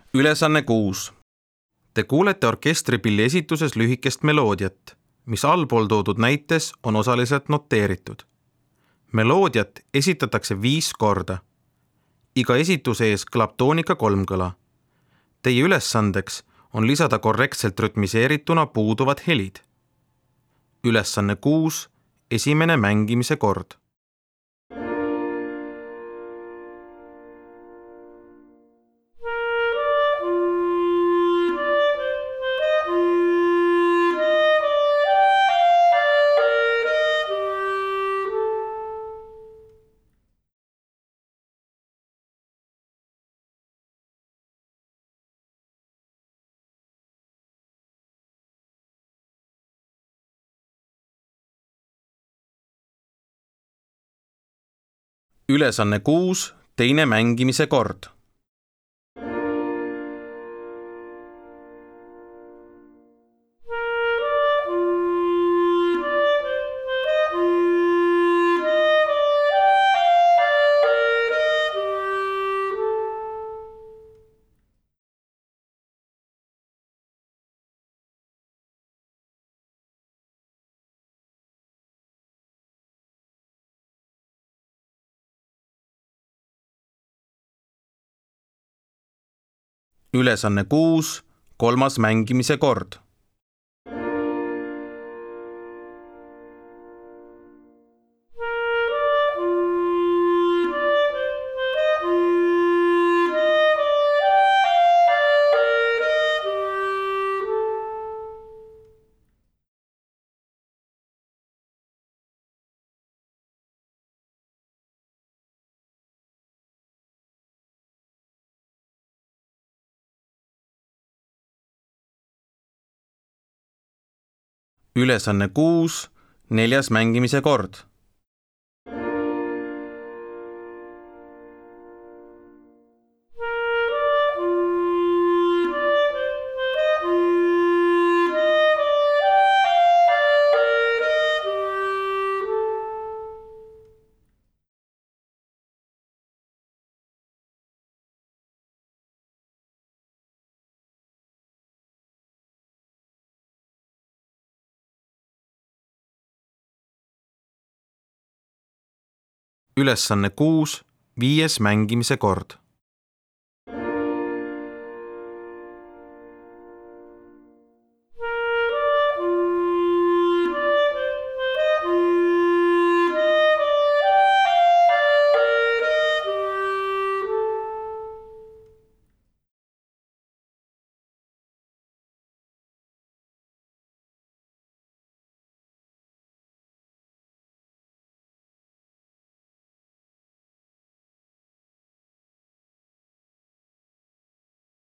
Ülesanne 6. Te kuulete orkestripilli esituses lühikest meloodiat, mis allpool toodud näites on osaliselt noteeritud. Meloodiat esitatakse 5 korda. Iga esituse ees kõlab toonika 3 kõla. Teie ülesandeks on lisada korrektselt rütmiseerituna puuduvad helid. Ülesanne 6. Esimene mängimise kord. Ülesanne 6. Teine mängimise kord. Ülesanne 6. Kolmas mängimise kord. Ülesanne 6. Neljas mängimise kord. Ülesanne 6. Viies mängimise kord.